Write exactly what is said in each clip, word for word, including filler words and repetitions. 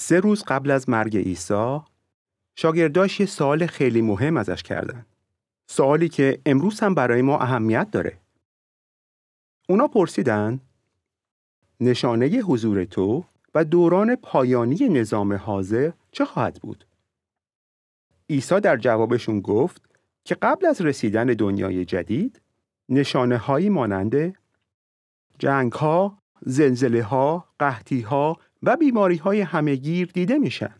سه روز قبل از مرگ عیسی، شاگرداش یه سوال خیلی مهم ازش کردن. سوالی که امروز هم برای ما اهمیت داره. اونا پرسیدن نشانه حضور تو و دوران پایانی نظام حاضر چه خواهد بود؟ عیسی در جوابشون گفت که قبل از رسیدن دنیای جدید، نشانه هایی مانند جنگ ها، زلزله ها، قحطی ها و بیماری های همهگیر دیده میشن.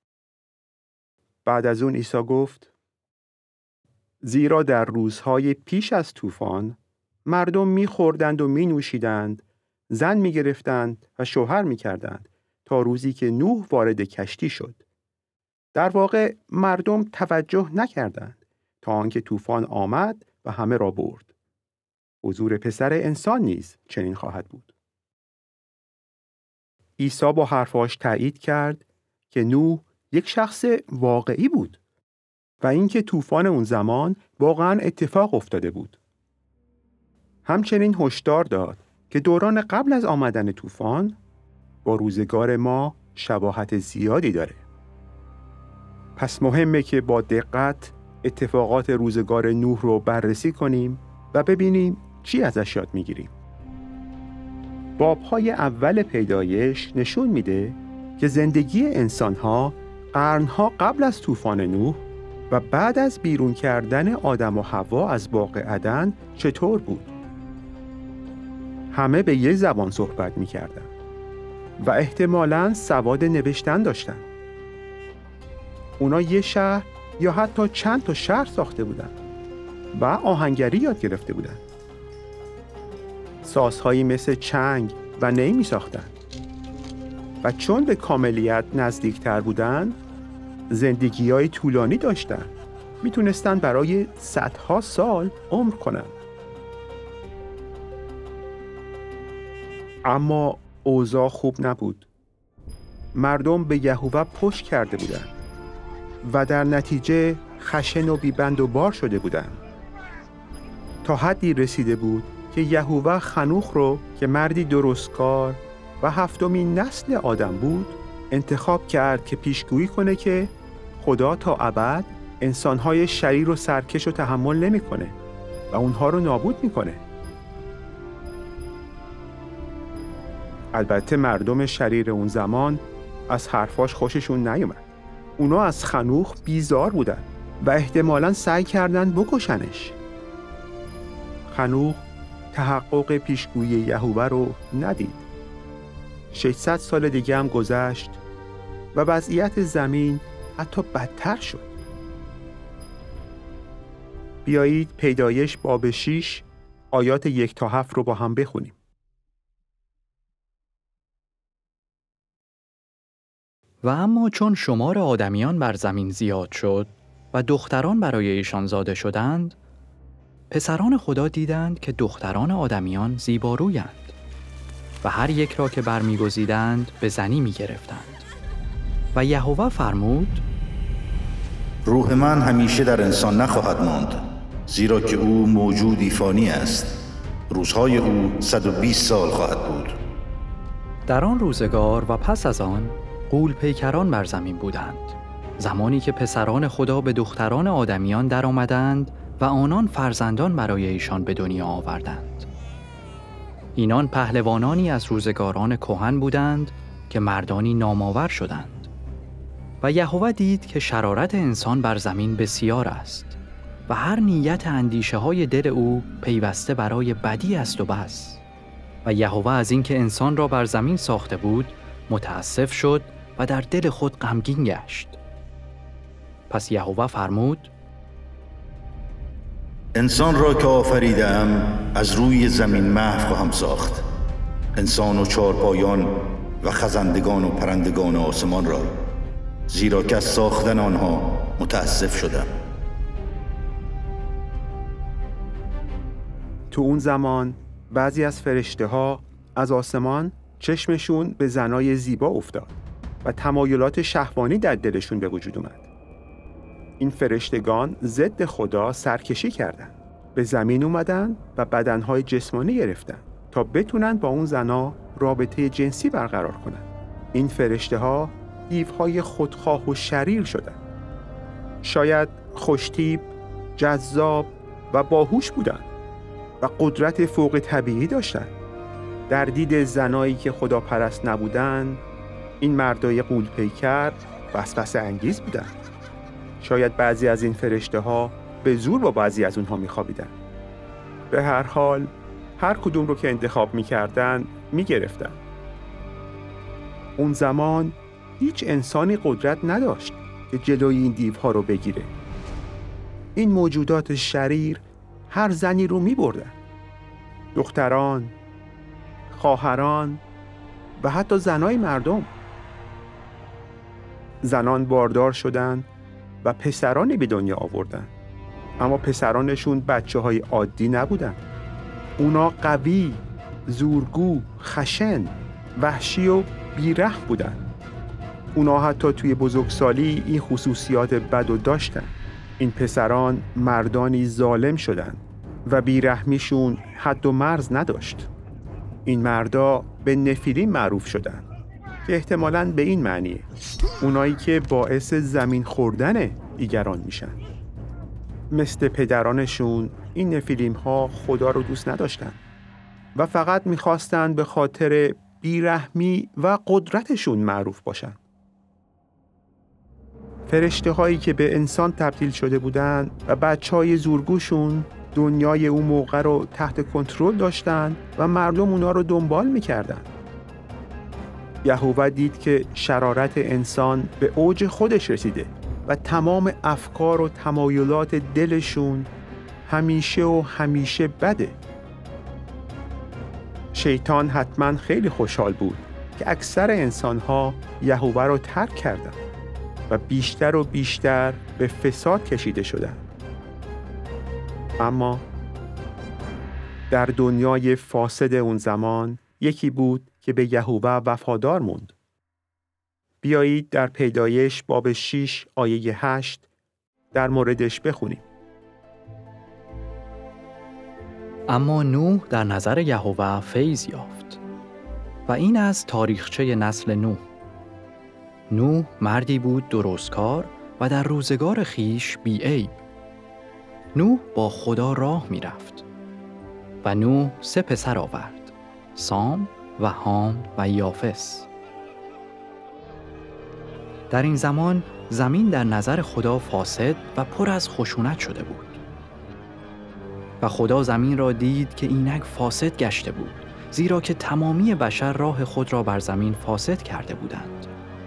بعد از اون عیسی گفت زیرا در روزهای پیش از طوفان مردم میخوردند و مینوشیدند، زن میگرفتند و شوهر میکردند تا روزی که نوح وارد کشتی شد. در واقع مردم توجه نکردند تا آنکه طوفان آمد و همه را برد. حضور پسر انسان نیز چنین خواهد بود. عیسی با حرفاش تایید کرد که نوح یک شخص واقعی بود و اینکه طوفان اون زمان واقعاً اتفاق افتاده بود. همچنین هشدار داد که دوران قبل از آمدن طوفان با روزگار ما شباهت زیادی داره. پس مهمه که با دقت اتفاقات روزگار نوح رو بررسی کنیم و ببینیم چی ازش یاد میگیریم. باب‌های اول پیدایش نشون میده که زندگی انسان‌ها قرن‌ها قبل از طوفان نوح و بعد از بیرون کردن آدم و حوا از باغ عدن چطور بود. همه به یه زبان صحبت می‌کردن و احتمالاً سواد نوشتن داشتن. اونا یه شهر یا حتی چند تا شهر ساخته بودن و آهنگری یاد گرفته بودن. سازهایی مثل چنگ و نی می ساختن و چون به کاملیت نزدیکتر بودن، زندگی‌های طولانی داشتن. میتونستن برای صدها سال عمر کنن. اما اوضاع خوب نبود. مردم به یهوه پشت کرده بودند و در نتیجه خشن و بیبند و بار شده بودند. تا حدی رسیده بود که یهوه خنوخ رو که مردی درستکار و هفتمین نسل آدم بود انتخاب کرد که پیشگویی کنه که خدا تا ابد انسان‌های شریر و سرکش رو تحمل نمی‌کنه و اونها رو نابود می‌کنه. البته مردم شریر اون زمان از حرفاش خوششون نیومد. اونا از خنوخ بیزار بودن و احتمالاً سعی کردن بکشنش. خنوخ تحقق پیشگویی یهوه رو ندید. ششصد سال دیگه هم گذشت و وضعیت زمین حتی بدتر شد. بیایید پیدایش باب شش آیات یک تا هفت رو با هم بخونیم. و اما چون شمار آدمیان بر زمین زیاد شد و دختران برای ایشان زاده شدند، پسران خدا دیدند که دختران آدمیان زیبارویند و هر یک را که برمیگزیدند به زنی میگرفتند. و یهوه فرمود روح من همیشه در انسان نخواهد ماند، زیرا که او موجودی فانی است. روزهای او صد و بیست سال خواهد بود. در آن روزگار و پس از آن غول پیکران بر زمین بودند، زمانی که پسران خدا به دختران آدمیان در آمدند و آنان فرزندان برای ایشان به دنیا آوردند. اینان پهلوانانی از روزگاران کهن بودند که مردانی نامآور شدند. و یهوه دید که شرارت انسان بر زمین بسیار است و هر نیت اندیشه های دل او پیوسته برای بدی است و بس. و یهوه از اینکه انسان را بر زمین ساخته بود متاسف شد و در دل خود غمگین گشت. پس یهوه فرمود انسان را که آفریدم از روی زمین محو خواهم ساخت، انسان و چارپایان و خزندگان و پرندگان آسمان را، زیرا که از ساختن آنها متاسف شدم. تو اون زمان بعضی از فرشته ها از آسمان چشمشون به زنای زیبا افتاد و تمایلات شهوانی در دلشون به وجود اومد. این فرشتگان ضد خدا سرکشی کردن، به زمین اومدن و بدنهای جسمانی گرفتن تا بتونن با اون زنا رابطه جنسی برقرار کنن. این فرشته ها دیوهای خودخواه و شریر شدند. شاید خوشتیپ، جذاب و باهوش بودند و قدرت فوق طبیعی داشتند. در دید زنایی که خداپرست نبودند، این مردای غول‌پیکر وسوسه انگیز بودند. شاید بعضی از این فرشته ها به زور با بعضی از اونها میخوابیدن. به هر حال هر کدوم رو که انتخاب میکردن میگرفتن. اون زمان هیچ انسانی قدرت نداشت که جلوی این دیوها رو بگیره. این موجودات شریر هر زنی رو میبردن. دختران، خواهران و حتی زنای مردم. زنان باردار شدن و پسرانی به دنیا آوردن. اما پسرانشون بچه های عادی نبودن. اونا قوی، زورگو، خشن، وحشی و بیرحم بودن. اونا حتی توی بزرگسالی این خصوصیات بد و داشتن. این پسران مردانی ظالم شدن و بیرحمیشون حد و مرز نداشت. این مردا به نفیلیم معروف شدن که احتمالاً به این معنیه، اونایی که باعث زمین خوردن دیگران میشن. مثل پدرانشون این نفیلیم ها خدا رو دوست نداشتن و فقط میخواستن به خاطر بیرحمی و قدرتشون معروف باشن. فرشته هایی که به انسان تبدیل شده بودن و بچه های زورگوشون دنیای اون موقع رو تحت کنترل داشتن و مردم اونا رو دنبال میکردن. یهوه دید که شرارت انسان به اوج خودش رسیده و تمام افکار و تمایلات دلشون همیشه و همیشه بده. شیطان حتما خیلی خوشحال بود که اکثر انسان‌ها یهوه رو ترک کردن و بیشتر و بیشتر به فساد کشیده شدن. اما در دنیای فاسد اون زمان یکی بود که به یهوه وفادار موند. بیایید در پیدایش باب شش آیه هشت در موردش بخونیم. اما نوح در نظر یهوه فیض یافت و این از تاریخچه نسل نوح. نوح مردی بود درستکار و در روزگار خیش بی‌عیب. نوح با خدا راه می رفت و نوح سه پسر آورد، سام و حام و یافس. در این زمان زمین در نظر خدا فاسد و پر از خشونت شده بود و خدا زمین را دید که اینک فاسد گشته بود، زیرا که تمامی بشر راه خود را بر زمین فاسد کرده بودند.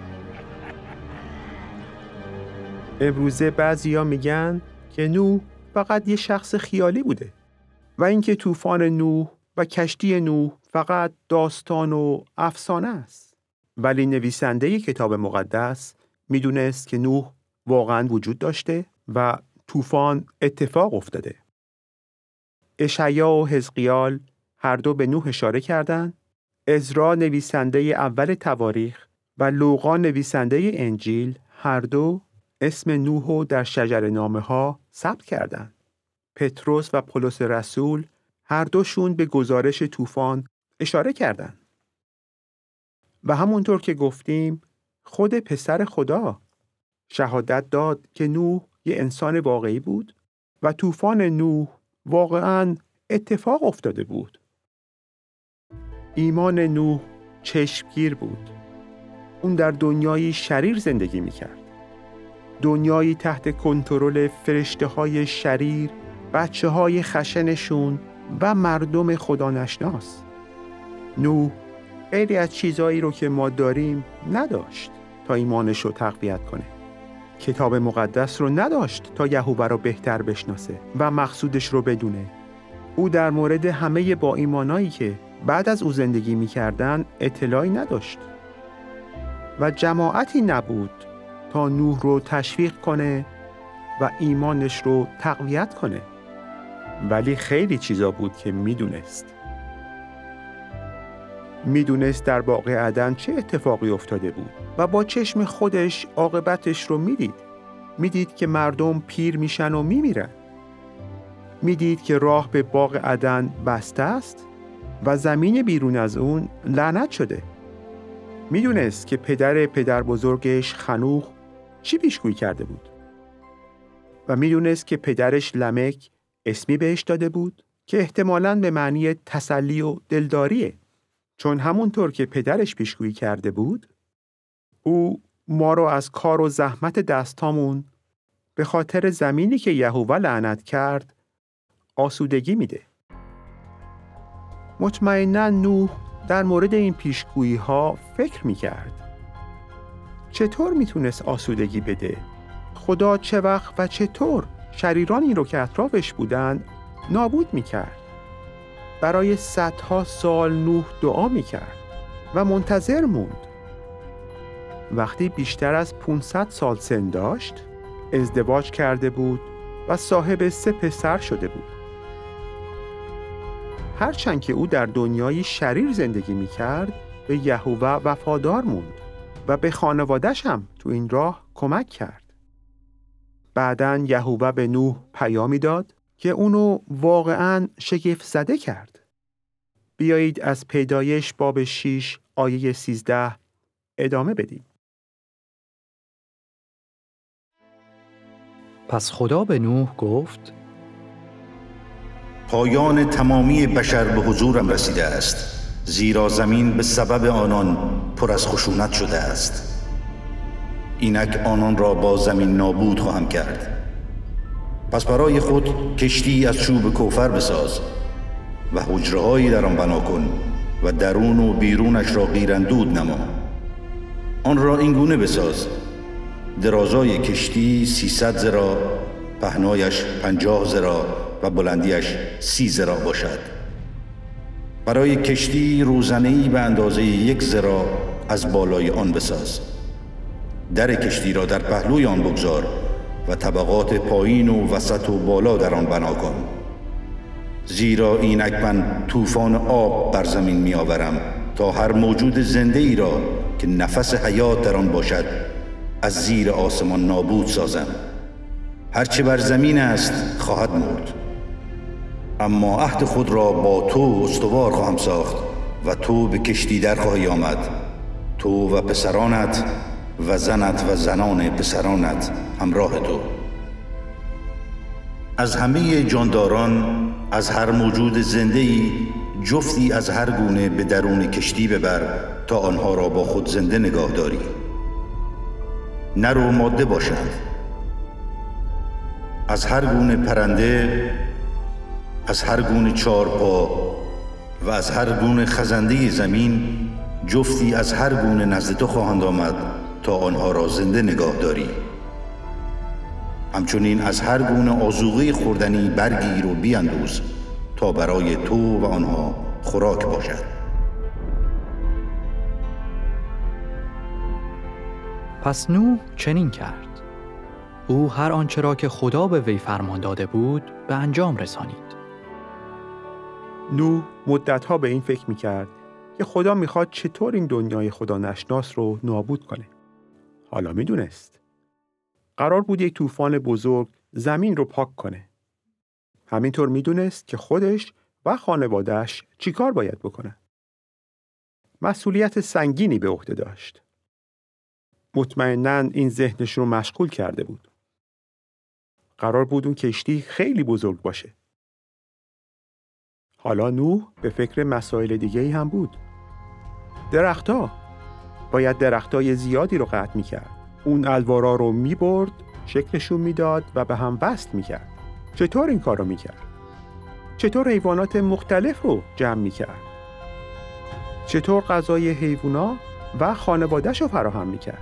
امروزه بعضیا میگن که نوح فقط یه شخص خیالی بوده و اینکه طوفان نوح و کشتی نوح فقط داستان و افسانه است. ولی نویسنده کتاب مقدس میدونست که نوح واقعاً وجود داشته و طوفان اتفاق افتاده. اشعیا و حزقیال هر دو به نوح اشاره کردند. عزرا نویسنده اول تواریخ و لوقا نویسنده انجیل هر دو اسم نوح در شجره‌نامه ها ثبت کردند. پتروس و پولس رسول هر دوشون به گزارش طوفان اشاره کردند. و همونطور که گفتیم خود پسر خدا شهادت داد که نوح یه انسان واقعی بود و طوفان نوح واقعاً اتفاق افتاده بود. ایمان نوح چشمگیر بود. اون در دنیایی شریر زندگی میکرد. دنیایی تحت کنترل فرشته‌های شریر، بچه‌های خشنشون و مردم خدا نشناس. نوح خیلی از چیزایی رو که ما داریم نداشت تا ایمانش رو تقویت کنه. کتاب مقدس رو نداشت تا یهوه رو بهتر بشناسه و مقصودش رو بدونه. او در مورد همه با ایمانایی که بعد از او زندگی می‌کردن اطلاعی نداشت و جماعتی نبود تا نوح رو تشویق کنه و ایمانش رو تقویت کنه. ولی خیلی چیزا بود که میدونست. میدونست در باغ عدن چه اتفاقی افتاده بود و با چشم خودش عاقبتش رو میدید. میدید که مردم پیر میشن و میمیرن. میدید که راه به باغ عدن بسته است و زمین بیرون از اون لعنت شده. میدونست که پدر پدر بزرگش خنوخ چی پیشگویی کرده بود و میدونست که پدرش لمک اسمی بهش داده بود که احتمالاً به معنی تسلی و دلداریه، چون همونطور که پدرش پیشگویی کرده بود او ما رو از کار و زحمت دستامون به خاطر زمینی که یهوه لعنت کرد آسودگی میده. مطمئناً نوح در مورد این پیشگویی ها فکر میکرد. چطور میتونست آسودگی بده؟ خدا چه وقت و چطور شریرانی رو که اطرافش بودن نابود میکرد؟ برای صدها سال نوح دعا میکرد و منتظر موند. وقتی بیشتر از پانصد سال سن داشت، ازدواج کرده بود و صاحب سه پسر شده بود. هرچند که او در دنیای شریر زندگی میکرد، به یهوه وفادار موند و به خانواده‌ش هم تو این راه کمک کرد. بعداً یهوه به نوح پیامی داد که اونو واقعاً شگفت زده کرد. بیایید از پیدایش باب شش آیه سیزده ادامه بدیم. پس خدا به نوح گفت: پایان تمامی بشر به حضورم رسیده است، زیرا زمین به سبب آنان پر از خشونت شده است. اینک آنان را با زمین نابود خواهم کرد. پس برای خود کشتی از چوب کوفر بساز و حجره‌هایی در آن بنا کن و درون و بیرونش را قیراندود نما. آن را این گونه بساز: درازای کشتی سیصد ذراع، پهنایش پنجاه ذراع و بلندیش سی ذراع باشد. برای کشتی روزنه‌ای به اندازه یک ذراع از بالای آن بساز. در کشتی را در پهلوی آن بگذار و طبقات پایین و وسط و بالا در آن بنا کن. زیرا اینک من طوفان آب بر زمین می آورم تا هر موجود زنده ای را که نفس حیات در آن باشد از زیر آسمان نابود سازم. هرچه بر زمین است خواهد مرد. اما عهد خود را با تو استوار خواهم ساخت و تو به کشتی در خواهی آمد، تو و پسرانت و زنت و زنان پسرانت همراه تو. از همه جانداران، از هر موجود زنده‌ای جفتی از هر گونه به درون کشتی ببر تا آنها را با خود زنده نگاه داری. نر و ماده باشند. از هر گونه پرنده، از هر گونه چارپا و از هر گونه خزنده زمین جفتی از هر گونه نزد تو خواهند آمد تا آنها را زنده نگاه داری. همچنین از هر گونه آذوقه خوردنی برگیر و بیندوز تا برای تو و آنها خوراک باشد. پس نوح چنین کرد. او هر آنچه را که خدا به وی فرمان داده بود به انجام رسانید. نوح مدتها به این فکر میکرد که خدا میخواد چطور این دنیای خدا نشناس رو نابود کنه. حالا میدونست. قرار بود یک طوفان بزرگ زمین رو پاک کنه. همینطور میدونست که خودش و خانواده‌اش چیکار باید بکنه. مسئولیت سنگینی به عهده داشت. مطمئناً این ذهنش رو مشغول کرده بود. قرار بود اون کشتی خیلی بزرگ باشه. حالا نوح به فکر مسائل دیگه‌ای هم بود. درخت‌ها. باید درختای زیادی رو قطع می‌کرد. اون الوارا رو می‌برد، شکلشون میداد و به هم وصل می‌کرد. چطور این کار رو می‌کرد؟ چطور حیوانات مختلف رو جمع می‌کرد؟ چطور غذای حیوونا و خانواده‌اش رو فراهم می‌کرد؟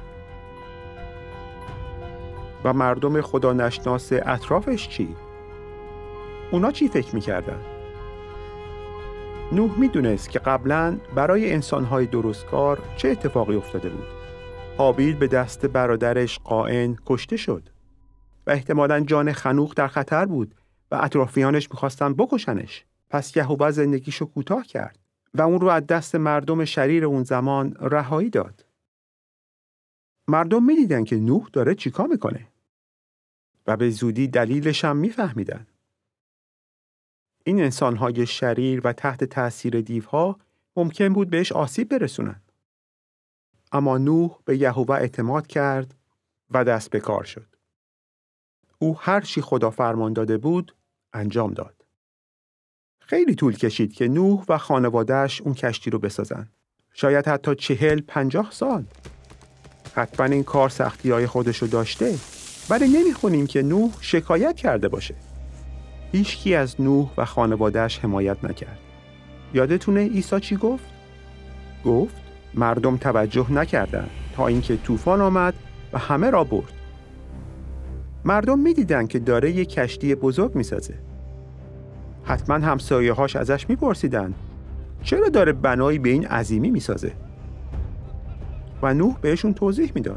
و مردم خدا نشناس اطرافش چی؟ اونا چی فکر می‌کردن؟ نوح می‌دونست که قبلاً برای انسان‌های درستکار چه اتفاقی افتاده بود. هابیل به دست برادرش قائن کشته شد و احتمالاً جان خنوخ در خطر بود و اطرافیانش می‌خواستن بکشنش. پس یهوه زندگیشو کوتاه کرد و اون رو از دست مردم شریر اون زمان رهایی داد. مردم می‌دیدن که نوح داره چیکار می‌کنه و به زودی دلیلش هم می‌فهمیدن. این انسان‌های شریر و تحت تأثیر دیوها ممکن بود بهش آسیب برسونن. اما نوح به یهوه اعتماد کرد و دست به کار شد. او هر چی خدا فرمان داده بود انجام داد. خیلی طول کشید که نوح و خانواده‌اش اون کشتی رو بسازن. شاید حتی چهل پنجاه سال. حتما این کار سختی‌های خودشو داشته، ولی نمیخونیم که نوح شکایت کرده باشه. هیچکی از نوح و خانواده‌اش حمایت نکرد. یادتونه عیسی چی گفت؟ گفت مردم توجه نکردند تا اینکه طوفان آمد و همه را برد. مردم می‌دیدن که داره یک کشتی بزرگ می‌سازه. حتما همسایه‌هاش ازش می‌پرسیدن چرا داره بنایی به این عظیمی می‌سازه؟ و نوح بهشون توضیح میداد.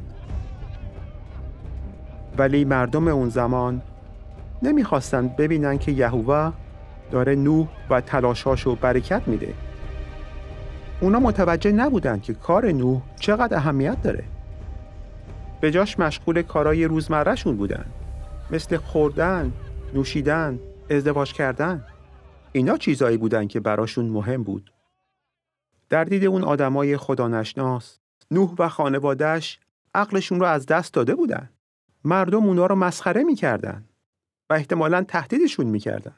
ولی مردم اون زمان نمی‌خواستن ببینن که یهوه داره نوح و تلاشاشو برکت میده. اونا متوجه نبودن که کار نوح چقدر اهمیت داره. به جاش مشغول کارهای روزمره‌شون بودن، مثل خوردن، نوشیدن، ازدواج کردن. اینا چیزایی بودن که براشون مهم بود. در دید اون آدمای خدا نشناس، نوح و خانواده‌اش عقلشون رو از دست داده بودن. مردم اونا رو مسخره می‌کردن و احتمالاً تهدیدشون می‌کردن.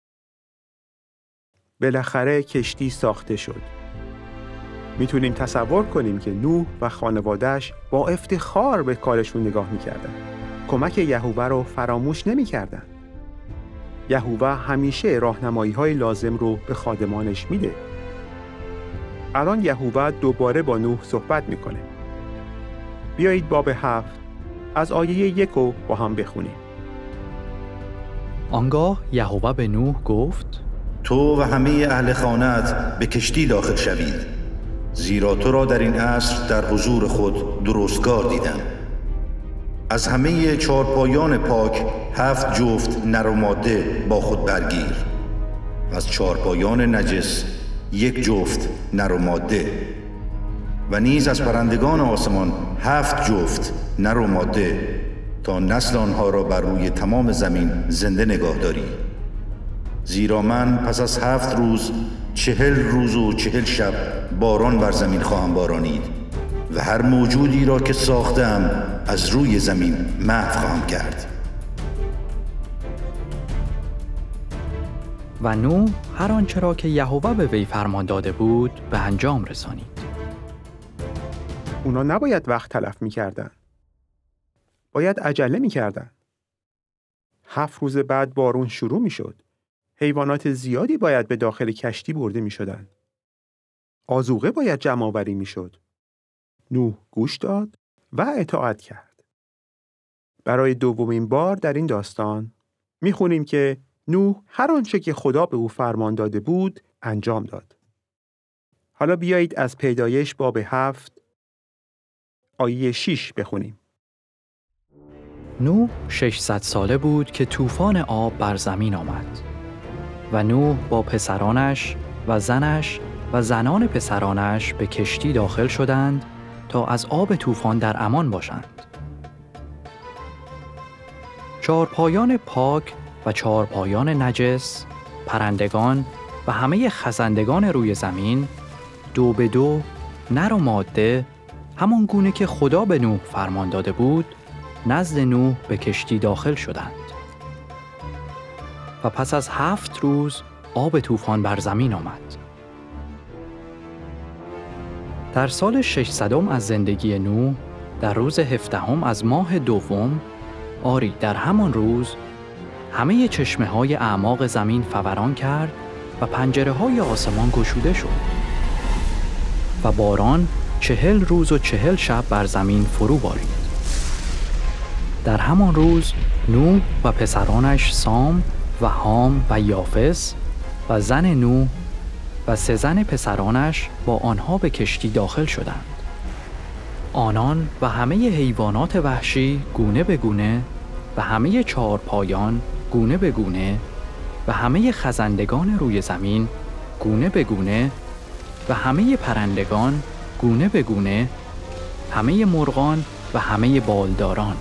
بالاخره کشتی ساخته شد. میتونیم تصور کنیم که نوح و خانواده‌اش با افتخار به کارشون نگاه می‌کردن. کمک یهوه رو فراموش نمی‌کردن. یهوه همیشه راهنمایی‌های لازم رو به خادمانش میده. الان یهوه دوباره با نوح صحبت میکنه. بیایید باب هفت از آیه یک رو با هم بخونیم. آنگاه یهوه به نوح گفت: تو و همه اهل خانه‌ات به کشتی داخل شوید، زیرا تو را در این عصر در حضور خود درستگار دیدم. از همه چارپایان پاک هفت جفت نر و ماده با خود برگیر و از چارپایان نجس یک جفت نر و ماده و نیز از پرندگان آسمان هفت جفت نر و ماده تا نسل آنها را بر روی تمام زمین زنده نگاه داری. زیرا من پس از هفت روز چهل روز و چهل شب باران بر زمین خواهم بارانید و هر موجودی را که ساختم از روی زمین محو خواهم کرد. و نوح هر آنچه را که یهوه به وی فرمان داده بود به انجام رسانید. اونا نباید وقت تلف می‌کردن. باید عجله می‌کردن. هفت روز بعد بارون شروع می‌شد. حیوانات زیادی باید به داخل کشتی برده می‌شدن. آذوقه باید جمع آوری می‌شد. نوح گوش داد و اطاعت کرد. برای دومین بار در این داستان می‌خونیم که نوح هر آنچه که خدا به او فرمان داده بود انجام داد. حالا بیایید از پیدایش باب هفت آیه شش بخونیم. نوح ششصد ساله بود که طوفان آب بر زمین آمد و نوح با پسرانش و زنش و زنان پسرانش به کشتی داخل شدند تا از آب طوفان در امان باشند. چارپایان پاک و چارپایان نجس، پرندگان و همه خزندگان روی زمین دو به دو، نر و ماده، همان گونه که خدا به نوح فرمان داده بود نزد نوح به کشتی داخل شدند. و پس از هفت روز آب طوفان بر زمین آمد. در سال ششصدم از زندگی نوح، در روز هفدهم از ماه دوم، آری در همان روز، همه چشمه های اعماق زمین فوران کرد و پنجره های آسمان گشوده شد و باران چهل روز و چهل شب بر زمین فرو بارید. در همان روز نوح و پسرانش سام و حام و یافس و زن نوح و سه زن پسرانش با آنها به کشتی داخل شدند. آنان و همه حیوانات وحشی گونه به گونه و همه چهارپایان گونه به گونه و همه خزندگان روی زمین گونه به گونه و همه پرندگان گونه به گونه، همه مرغان و همه بالداران.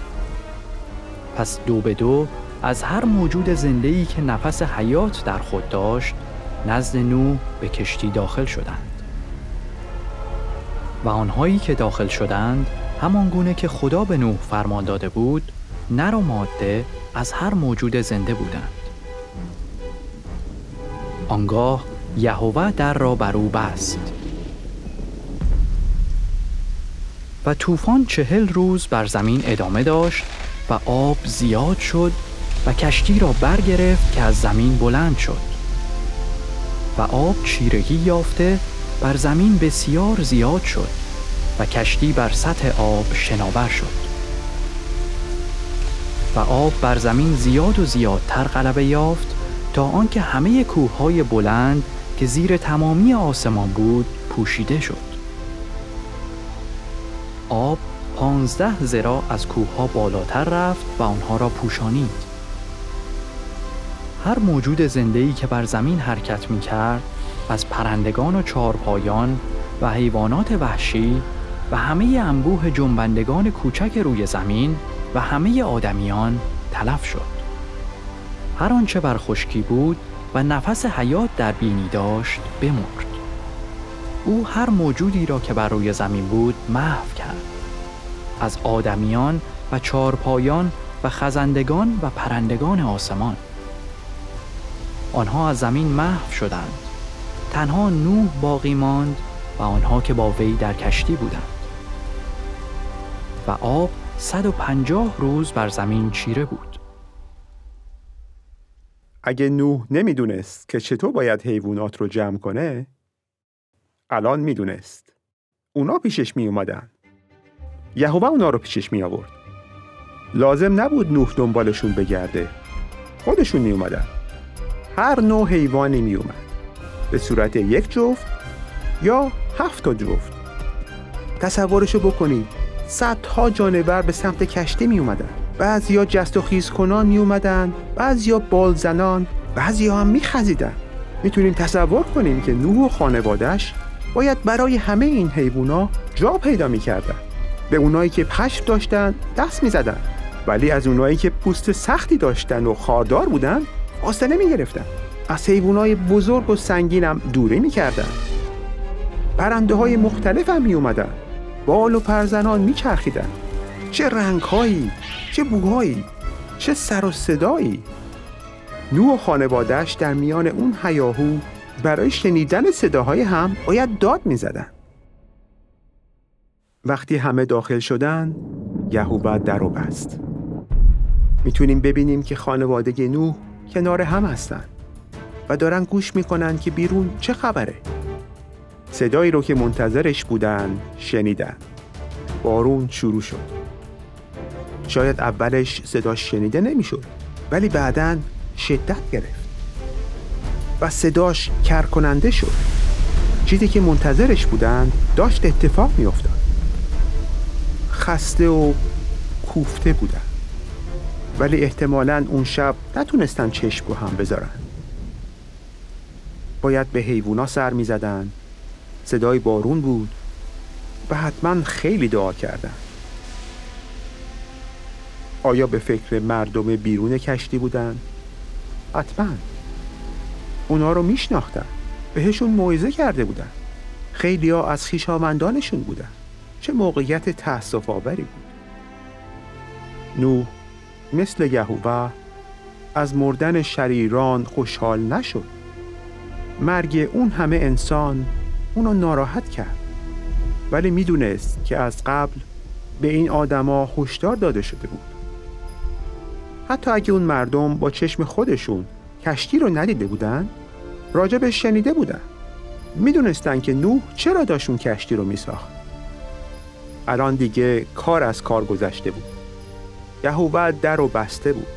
پس دو به دو از هر موجود زنده‌ای که نفس حیات در خود داشت نزد نوح به کشتی داخل شدند. و آنهایی که داخل شدند همان گونه که خدا به نوح فرمان داده بود، نر و ماده از هر موجود زنده بودند. آنگاه یهوه در را بر او بست و طوفان چهل روز بر زمین ادامه داشت و آب زیاد شد و کشتی را برگرفت که از زمین بلند شد و آب چیرگی یافته بر زمین بسیار زیاد شد و کشتی بر سطح آب شناور شد و آب بر زمین زیاد و زیادتر غلبه یافت تا آنکه همه کوههای بلند که زیر تمامی آسمان بود پوشیده شد. آب پانزده ذراع از کوهها بالاتر رفت و آنها را پوشانید. هر موجود زنده‌ای که بر زمین حرکت می‌کرد، از پرندگان و چارپایان و حیوانات وحشی و همه انبوه جنبندگان کوچک روی زمین و همه آدمیان تلف شد. هر آنچه بر خشکی بود و نفس حیات در بینی داشت بمرد. او هر موجودی را که بر روی زمین بود محو کرد، از آدمیان و چارپایان و خزندگان و پرندگان آسمان. آنها از زمین محو شدند، تنها نوح باقی ماند و آنها که با وی در کشتی بودند. و آب صد و پنجاه روز بر زمین چیره بود. اگه نوح نمیدونست که چطور باید حیوانات رو جمع کنه، الان میدونست. اونا پیشش می اومدن. یهوه اونا رو پیشش می آورد. لازم نبود نوح دنبالشون بگرده. خودشون می اومدن. هر نوع حیوانی می اومد. به صورت یک جفت یا هفت تا جفت. تصورشو بکنید. صدها جانور به سمت کشتی می اومدن. بعضیا جست و خیز کنان می اومدن، بعضیا بال زنان، بعضیا هم می خزیدن. میتونیم تصور کنیم که نوح و خانواده‌اش باید برای همه این حیوونا جا پیدا می کردن. به اونایی که پشم داشتن دست می زدن، ولی از اونایی که پوست سختی داشتن و خاردار بودن فاصله می گرفتن. از حیوانای بزرگ و سنگینم دوری می کردن. پرنده های مختلف هم می اومدن، بال و پرزنان می چرخیدن. چه رنگهایی، چه بوهایی، چه سر و صدایی. نوح و خانواده‌اش در میان اون هیاهو برای شنیدن صداهای هم باید داد می زدن. وقتی همه داخل شدن، یهوه در رو بست. میتونیم ببینیم که خانواده نوح کنار هم هستن و دارن گوش میکنن که بیرون چه خبره. صدایی رو که منتظرش بودن شنیدن. بارون شروع شد. شاید اولش صداش شنیده نمیشد، ولی بعداً شدت گرفت و صداش کرکننده شد. چیزی که منتظرش بودن داشت اتفاق میافتاد. خسته و کوفته بودن، ولی احتمالاً اون شب نتونستن چشم رو هم بذارن. باید به حیوونا سر میزدن، صدای بارون بود و حتما خیلی دعا کردن. آیا به فکر مردم بیرون کشتی بودن؟ حتما. اونا رو میشناختن، بهشون موعظه کرده بودن. خیلی ها از خویشاوندانشون بودن. چه موقعیت تأسف آوری بود. نوح مثل یهوه از مردن شریران خوشحال نشد. مرگ اون همه انسان اونو ناراحت کرد، ولی میدونست که از قبل به این آدما هشدار داده شده بود. حتی اگه اون مردم با چشم خودشون کشتی رو ندیده بودن، راجبش شنیده بودن. میدونستن که نوح چرا داشت اون کشتی رو میساخت. الان دیگه کار از کار گذشته بود. یهوه در رو بسته بود.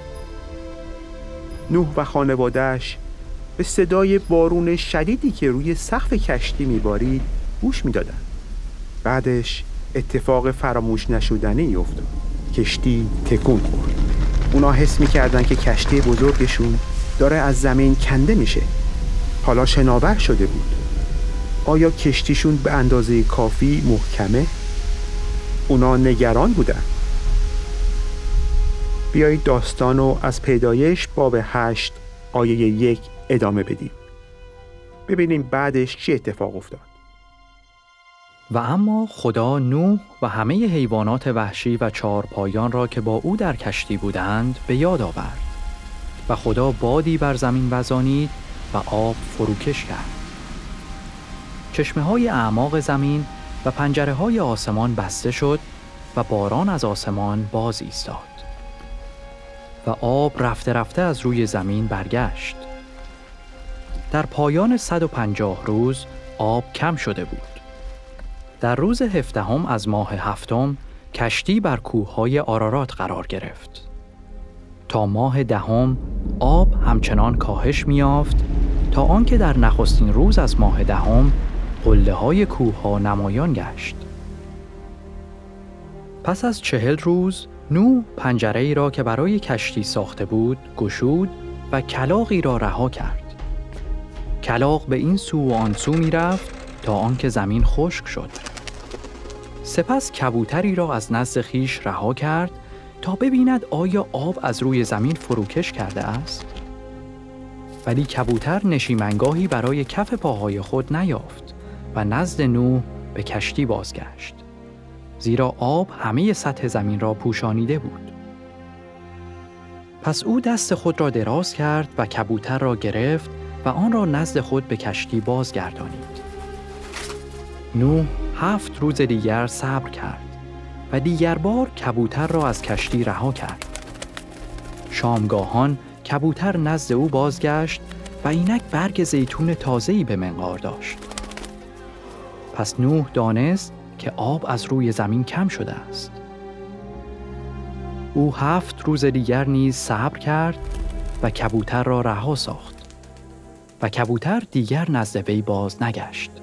نوح و خانواده‌اش به صدای بارون شدیدی که روی سقف کشتی میبارید گوش میدادن. بعدش اتفاق فراموش نشدنی افتاد. کشتی تکون خورد. اونا حس میکردن که کشتی بزرگشون داره از زمین کنده میشه. حالا شناور شده بود. آیا کشتیشون به اندازه کافی محکمه؟ اونا نگران بودن. بیایید داستانو از پیدایش باب هشت آیه یک ادامه بدیم. ببینیم بعدش چی اتفاق افتاد. و اما خدا نوح و همه حیوانات وحشی و چهارپایان را که با او در کشتی بودند به یاد آورد و خدا بادی بر زمین وزانید و آب فروکش کرد. چشمه‌های اعماق زمین و پنجره‌های آسمان بسته شد و باران از آسمان باز ایستاد و آب رفته رفته از روی زمین برگشت. در پایان صد و پنجاه روز آب کم شده بود. در روز هفدهم از ماه هفتم کشتی بر کوههای آرارات قرار گرفت. تا ماه دهم آب همچنان کاهش می‌یافت تا آنکه در نخستین روز از ماه دهم قله‌های کوه‌ها نمایان گشت. پس از چهل روز نوح پنجره‌ای را که برای کشتی ساخته بود گشود و کلاغی را رها کرد. کلاغ به این سو و آن سو می‌رفت تا آنکه زمین خشک شد. سپس کبوتری را از نزد خویش رها کرد تا ببیند آیا آب از روی زمین فروکش کرده است. ولی کبوتر نشیمنگاهی برای کف پاهای خود نیافت و نزد نوح به کشتی بازگشت، زیرا آب همه سطح زمین را پوشانیده بود. پس او دست خود را دراز کرد و کبوتر را گرفت و آن را نزد خود به کشتی بازگردانید. نوح هفت روز دیگر صبر کرد و دیگر بار کبوتر را از کشتی رها کرد. شامگاهان کبوتر نزد او بازگشت و اینک برگ زیتون تازه‌ای به منقار داشت. پس نوح دانست که آب از روی زمین کم شده است. او هفت روز دیگر نیز صبر کرد و کبوتر را رها ساخت و کبوتر دیگر نزد وی باز نگشت.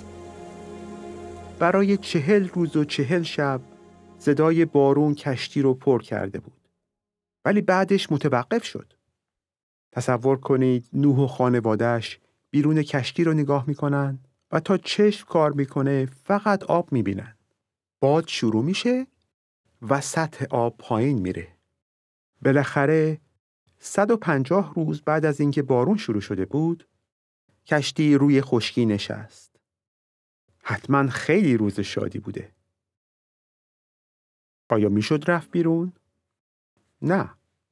برای چهل روز و چهل شب صدای بارون کشتی رو پر کرده بود، ولی بعدش متوقف شد. تصور کنید نوح و خانواده‌اش بیرون کشتی رو نگاه میکنن و تا چشم کار میکنه فقط آب میبینن. باد شروع میشه و سطح آب پایین میره. بالاخره صد و پنجاه روز بعد از اینکه بارون شروع شده بود، کشتی روی خشکی نشست. حتما خیلی روز شادی بوده. آیا میشد رفت بیرون؟ نه.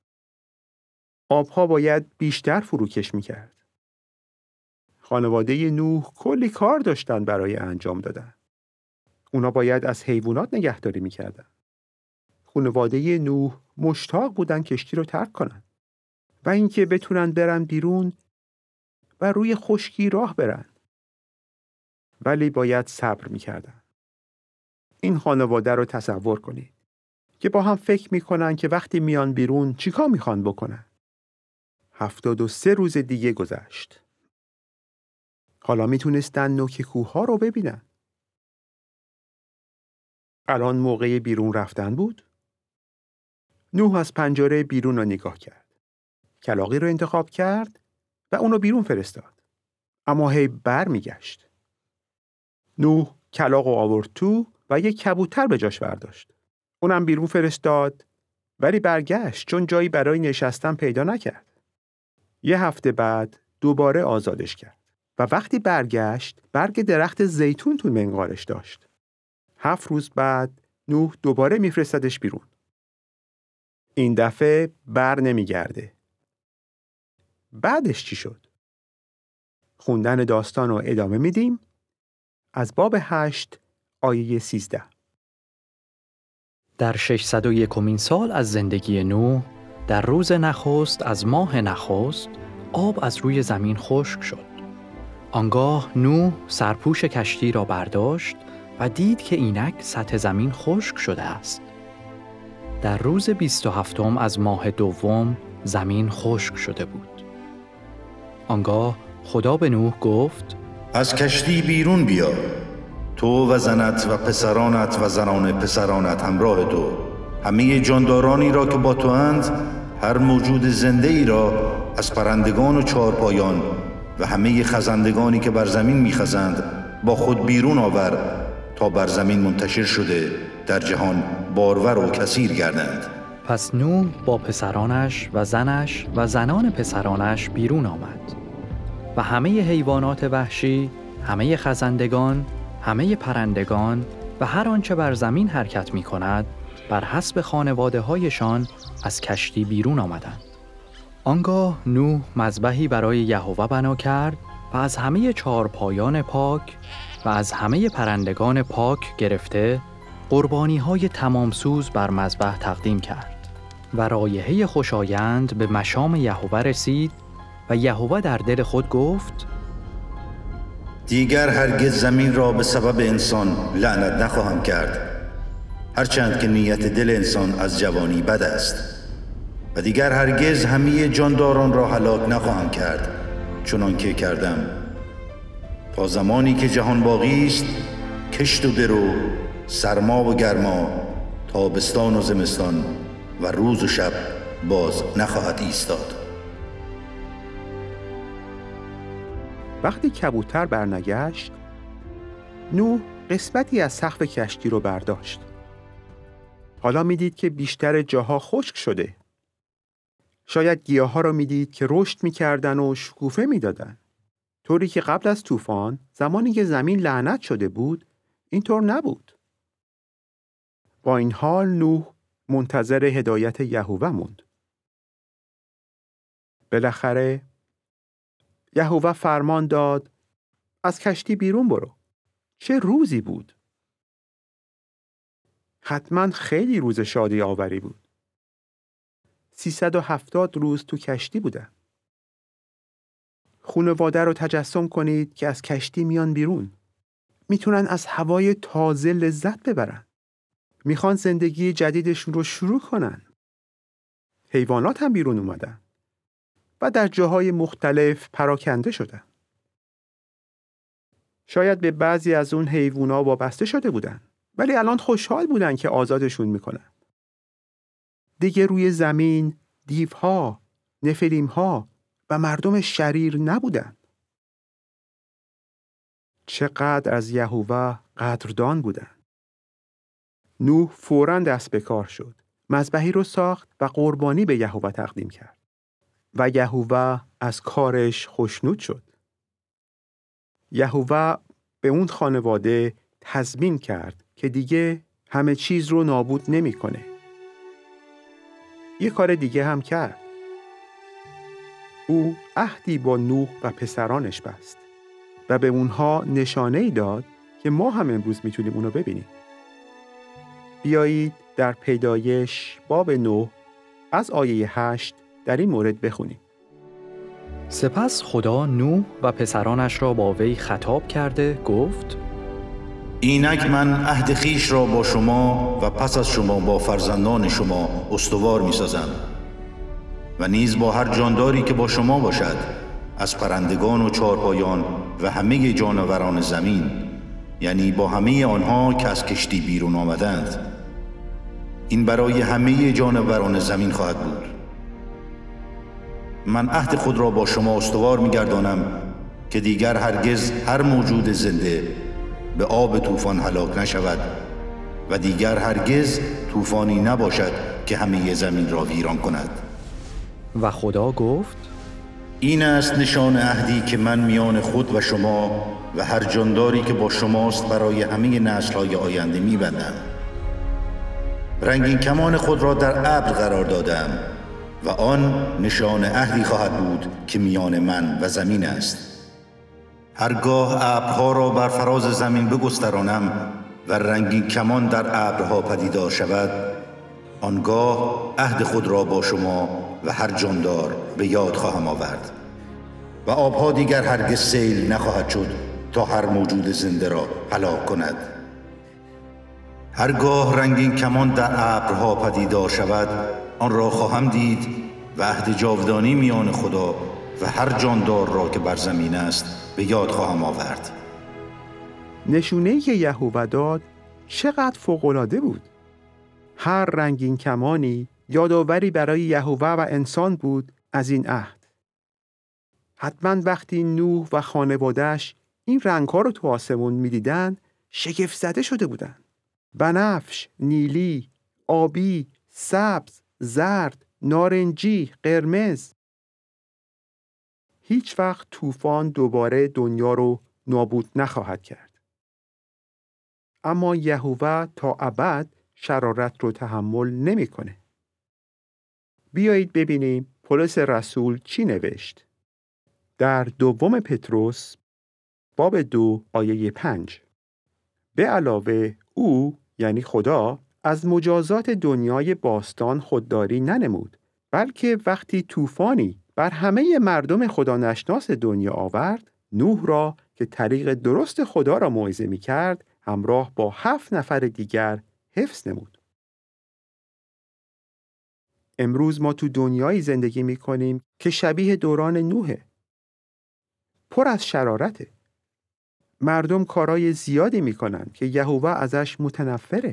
آبها باید بیشتر فروکش میکرد. خانواده نوح کلی کار داشتن برای انجام دادن. اونا باید از حیوانات نگهداری میکردن. خانواده نوح مشتاق بودن کشتی رو ترک کنن و اینکه بتونن برن بیرون و روی خشکی راه برن. ولی باید صبر میکردن. این خانواده رو تصور کنید که با هم فکر میکنن که وقتی میان بیرون چیکار میخوان بکنن. هفتاد و سه روز دیگه گذشت. حالا میتونستن نوک کوه‌ها رو ببینن. الان موقع بیرون رفتن بود. نوح از پنجره بیرون رو نگاه کرد. کلاغی رو انتخاب کرد و اونو بیرون فرستاد. اما هی بر میگشت. نوح کلاغ رو آورد تو و یک کبوتر به جاش برداشت. اونم بیرون فرستاد ولی برگشت چون جایی برای نشستن پیدا نکرد. یه هفته بعد دوباره آزادش کرد و وقتی برگشت برگ درخت زیتون تو منقارش داشت. هفت روز بعد نوح دوباره میفرستدش بیرون. این دفعه بر نمیگرده. بعدش چی شد؟ خوندن داستان رو ادامه میدیم از باب هشت آیه سیزده. در ششصد و یکمین سال از زندگی نوح در روز نخست از ماه نخست آب از روی زمین خشک شد. آنگاه نوح سرپوش کشتی را برداشت و دید که اینک سطح زمین خشک شده است. در روز بیست و هفتم از ماه دوم زمین خشک شده بود. آنگاه خدا به نوح گفت: از کشتی بیرون بیا، تو و زنت و پسرانت و زنان پسرانت همراه تو، همه جاندارانی را که با تو اند، هر موجود زنده ای را از پرندگان و چهارپایان و همه خزندگانی که بر زمین میخزند با خود بیرون آور تا بر زمین منتشر شده در جهان بارور و کثیر گردند. پس نوح با پسرانش و زنش و زنان پسرانش بیرون آمد و همه حیوانات وحشی، همه خزندگان همه پرندگان و هر آنچه بر زمین حرکت می کند بر حسب خانواده هایشان از کشتی بیرون آمدند. آنگاه نوح مذبحی برای یهوه بنا کرد و از همه چهارپایان پاک و از همه پرندگان پاک گرفته قربانی های تمام سوز بر مذبح تقدیم کرد و رایحه خوشایند به مشام یهوه رسید و یهوه در دل خود گفت: دیگر هرگز زمین را به سبب انسان لعنت نخواهم کرد، هرچند که نیت دل انسان از جوانی بد است، و دیگر هرگز همه جانداران را هلاک نخواهم کرد چنان که کردم. تا زمانی که جهان باقی است، کشت و درو، سرما و گرما، تابستان و زمستان و روز و شب باز نخواهد ایستاد. وقتی کبوتر برنگشت، نوح قسمتی از سقف کشتی رو برداشت. حالا میدید که بیشتر جاها خشک شده. شاید گیاها رو میدید که رشد میکردن و شکوفه میدادن. طوری که قبل از طوفان، زمانی که زمین لعنت شده بود، اینطور نبود. با این حال نوح منتظر هدایت یهوه موند. بالاخره یهوه فرمان داد: از کشتی بیرون برو. چه روزی بود! حتما خیلی روز شادی آوری بود. سیصد و هفتاد روز تو کشتی بودن. خانواده رو تجسم کنید که از کشتی میان بیرون. میتونن از هوای تازه لذت ببرن. میخوان زندگی جدیدشون رو شروع کنن. حیوانات هم بیرون اومدن و در جاهای مختلف پراکنده شدن. شاید به بعضی از اون حیوونا وابسته شده بودن، ولی الان خوشحال بودن که آزادشون میکنن. دیگه روی زمین دیوها، نفلیمها و مردم شریر نبودن. چقدر از یهوه قدردان بودن. نوح فوراً دست به کار شد. مذبحی رو ساخت و قربانی به یهوه تقدیم کرد. و یهوه از کارش خوشنود شد. یهوه به اون خانواده تضمین کرد که دیگه همه چیز رو نابود نمی کنه. یه کار دیگه هم کرد. او عهدی با نوح و پسرانش بست و به اونها نشانه‌ای داد که ما هم امروز میتونیم اونو ببینیم. بیایید در پیدایش باب نه از آیه هشت در این مورد بخونیم. سپس خدا نوح و پسرانش را با وی خطاب کرده گفت: اینک من عهد خویش را با شما و پس از شما با فرزندان شما استوار می سازم و نیز با هر جانداری که با شما باشد، از پرندگان و چارپایان و همه جانوران زمین، یعنی با همه آنها که از کشتی بیرون آمدند. این برای همه جانوران زمین خواهد بود. من عهد خود را با شما استوار می گردانم که دیگر هرگز هر موجود زنده به آب طوفان هلاک نشود و دیگر هرگز طوفانی نباشد که همه زمین را ویران کند. و خدا گفت: این است نشان عهدی که من میان خود و شما و هر جانداری که با شماست برای همه نسل‌های آینده می‌بندم. رنگین کمان خود را در ابر قرار دادم و آن نشان عهدی خواهد بود که میان من و زمین است. هرگاه ابرها را بر فراز زمین بگسترانم و رنگین کمان در ابرها پدیدار شود، آنگاه عهد خود را با شما و هر جاندار به یاد خواهم آورد و آبها دیگر هرگز سیل نخواهد شد تا هر موجود زنده را هلاک کند. هرگاه رنگین کمان در ابرها پدیدار شود، آن را خواهم دید و عهد جاودانی میان خدا و هر جاندار را که بر زمین است به یاد خواهم آورد. نشونه‌ای که یهوه داد چقدر فوق‌العاده بود. هر رنگین کمانی یادآوری برای یهوه و انسان بود از این عهد. حتما وقتی نوح و خانواده‌اش این رنگ‌ها رو تو آسمون می‌دیدن، شگفت زده شده بودن. بنفش، نیلی، آبی، سبز، زرد، نارنجی، قرمز. هیچ وقت طوفان دوباره دنیا رو نابود نخواهد کرد. اما یهوه تا ابد شرارت رو تحمل نمیکنه. بیایید ببینیم پولس رسول چی نوشت. در دوم پتروس باب دو آیه پنج. به علاوه او یعنی خدا از مجازات دنیای باستان خودداری ننمود، بلکه وقتی طوفانی بر همه مردم خدا نشناس دنیا آورد، نوح را که طریق درست خدا را موعظه می کرد همراه با هفت نفر دیگر حفظ نمود. امروز ما تو دنیایی زندگی می کنیم که شبیه دوران نوحه. پر از شرارته. مردم کارای زیادی می کنن که یهوه ازش متنفره.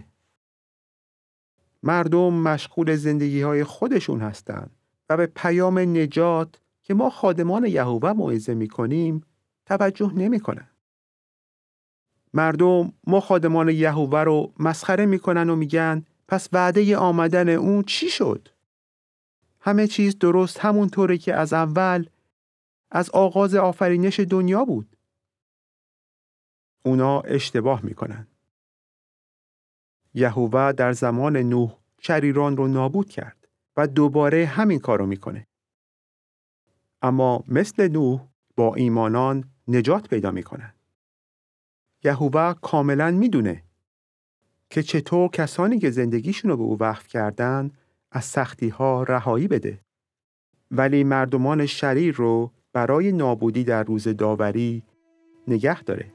مردم مشغول زندگی های خودشون هستن و به پیام نجات که ما خادمان یهوه موعظه می کنیم توجه نمی کنن. مردم ما خادمان یهوه رو مسخره می کنن و میگن پس وعده آمدن اون چی شد؟ همه چیز درست همونطوره که از اول از آغاز آفرینش دنیا بود. اونا اشتباه میکنن. یهوه در زمان نوح شریران رو نابود کرد و دوباره همین کارو میکنه. اما مثل نوح با ایمانان نجات پیدا میکنن. یهوه کاملا میدونه که چطور کسانی که زندگیشون رو به او وقف کردن از سختی ها رهایی بده. ولی مردمان شریر رو برای نابودی در روز داوری نگه داره.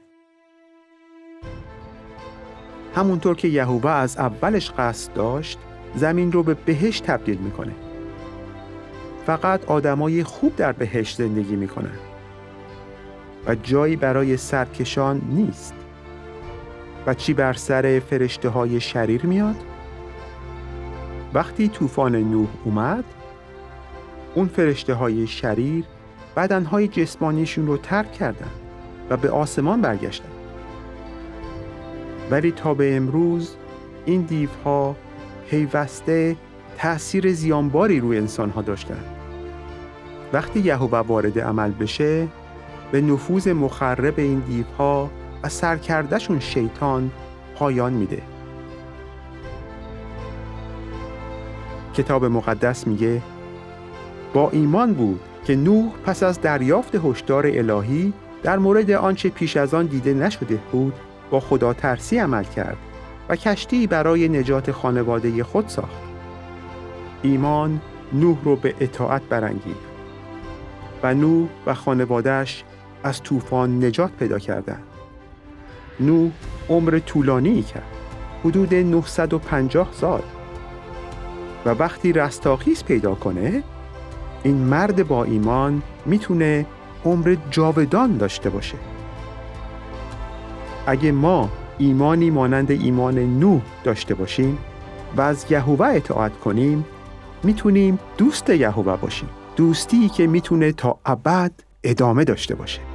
همونطور که یهوه از اولش قصد داشت زمین رو به بهشت تبدیل میکنه. فقط آدمای خوب در بهشت زندگی میکنن و جایی برای سرکشان نیست. و چی بر سر فرشته های شریر میاد؟ وقتی طوفان نوح اومد، اون فرشته های شریر بدنهای جسمانیشون رو ترک کردن و به آسمان برگشتن. ولی تا به امروز این دیوها پیوسته تأثیر زیانباری روی انسانها داشتن. وقتی یهوه وارد عمل بشه، به نفوذ مخرب این دیوها و سرکرده‌شون شیطان پایان میده. کتاب مقدس میگه با ایمان بود که نوح پس از دریافت هشدار الهی در مورد آنچه پیش از آن دیده نشده بود با خدا ترسی عمل کرد و کشتی برای نجات خانواده خود ساخت. ایمان نوح رو به اطاعت برانگیخت و نوح و خانواده‌اش از طوفان نجات پیدا کردند. نوح عمر طولانی کرد، حدود نهصد و پنجاه سال. و وقتی رستاخیز پیدا کنه، این مرد با ایمان میتونه عمر جاودان داشته باشه. اگه ما ایمانی مانند ایمان نوح داشته باشیم و از یهوه اطاعت کنیم، میتونیم دوست یهوه باشیم. دوستی که میتونه تا ابد ادامه داشته باشه.